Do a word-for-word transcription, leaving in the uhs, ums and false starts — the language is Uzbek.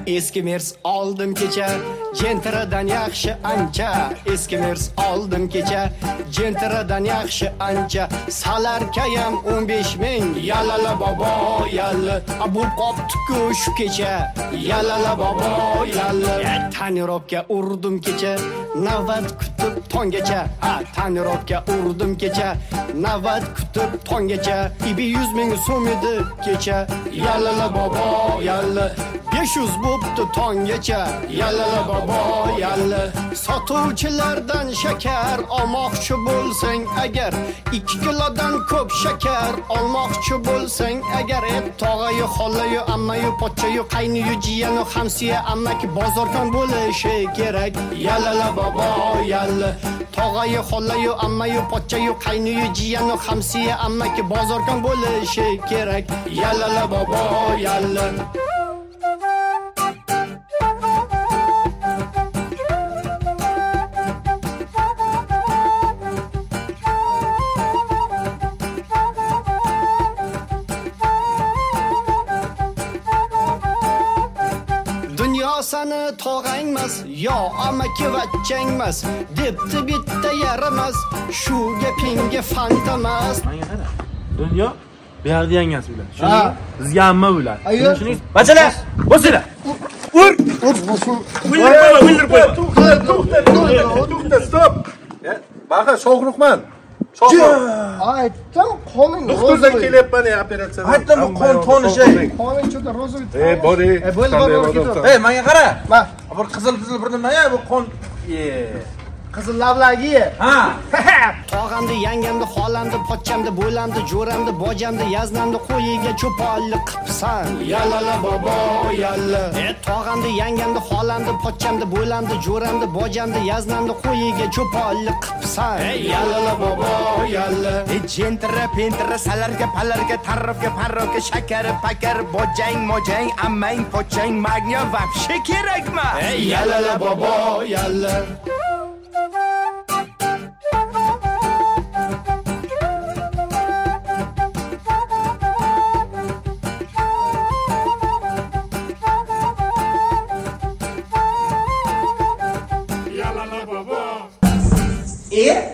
eski mers oldim kecha, Gentradan yaxshi ancha. Eski mers oldim kecha, Gentradan yaxshi ancha. Salarkayam o'n besh ming, yalala bobo yalla. Abu qopti-ku shu kecha, yalala bobo yalla. Tanirobga urdim kecha, navbat kutib tongacha. A tanirobga urdim kecha, navbat kutib tongacha. ibi yuz ming so'm edi kecha, yalala bobo yalla. besh yuz bo'pti tongacha, yalala bobo yalla. Sotuvchilardan shakar olmoqchi bo'lsang agar, ikki kilodan ko'p shakar olmoqchi bo'lsang agar, et tog'ayu xollayu ammayu pochchayu qayniyu jiyanu hamsiya ammaki bozorkon bo'lishi kerak, yalala bobo yalla. Tog'ayu xollayu ammayu pochchayu qayniyu jiyanu hamsiya ammaki bozorkon bo'lishi kerak, yalala bobo yalla. Sani tog'angmas, yo amaki vachchangmas, debdi bitta yaramas, shu gapingga fantamas. Menga qara. Dunyo bu yerda yangasi bilan. Shuni bizga amma bo'ladi. Shuning bachalar, bosinglar. Ur, ur, bosin. Wildir qo'yma, wildir qo'yma. To'xta, to'xta, to'xta, stop. Baqa sog'liqman. Aytdim, qo'ling. Doktordan kelyapman operatsiyadan. Aytdim, qon tonishi. Qo'ling cho'da rozovit. Ey, bori. Ey, bo'ldi, bo'ldi. Ey, menga qara. Ma, bir qizil-qizil bir nima ya bu qon. Qizil lavlagi. Ha. Tog'amda, yangamda, xolamda, pochchamda, bo'lamda, jo'ramda, bojamda, yaznamda qo'yiga cho'pollik qipsan. Yalala bobo yalla. E tog'amda, yangamda, xolamda, pochchamda, bo'lamda, jo'ramda, bojamda, yaznamda qo'yiga cho'pollik qipsan. Yalala bobo yalla. E jentra, pentra, salarga, palarga, tarrafga, parrofga, shakar, pakar, bojang, mojang, ammang, pochchang, magniya vobshe kerakmi? Yalala bobo yalla. E